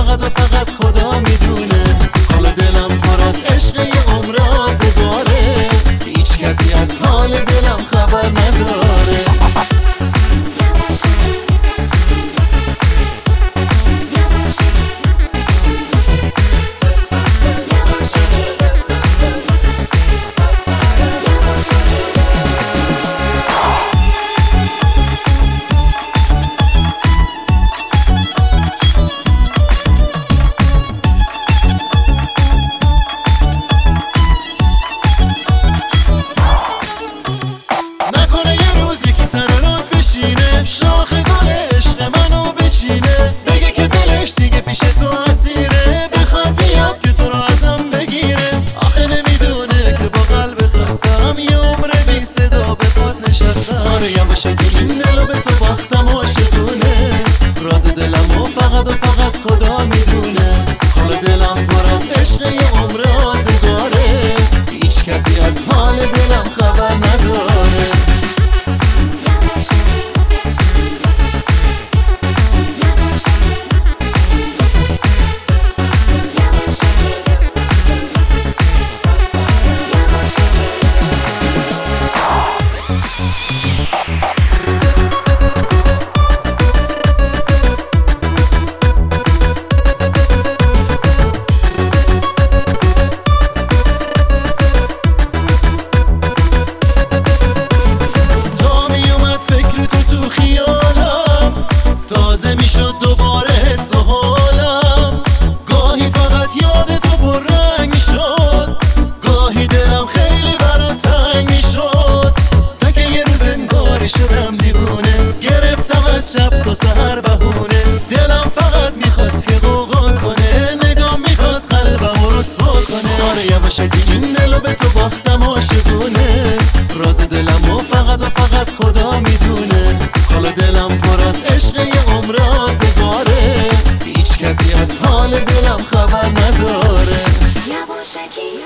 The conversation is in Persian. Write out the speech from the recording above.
فقط و فقط خدا میدونه. حال دلم پر از عشق یه عمر آزگاره، هیچ کسی از حال دلم خبر نداره. شاخ گل عشق منو بچینه، بگه که دلش دیگه پیش تو اسیره، بخواد بیاد که تو رو ازم بگیره. آخه نمیدونه که با قلب خستم یه عمر بی صدا به پات نشستم. آریم بشه که این دلو به تو باختم و عاشقونه، راز دلم و فقط خدا میدونه. حال دلم پر از عشق یه عمر آزگاره، هیچ کسی از حال دلم خبر نداره. تازه میشد دوباره حس و حالم، گاهی فقط یاد تو پررنگ میشد، گاهی دلم خیلی برات تنگ میشد. تا که یه روز انگاری شدم دیوونه، گرفتم از شب تا سحر بهونه. دلم فقط میخواست یه غوغا کنه، نگام میخواست قلبم رو رسوا کنه. آره یواشکی این دلو به تو باختم عاشقونه، راز دلم و فقط خدا میدونه. حالا دلم پر از عشق یه عمر آزگاره، هیچ کسی از حال دلم خبر نداره. یواشکی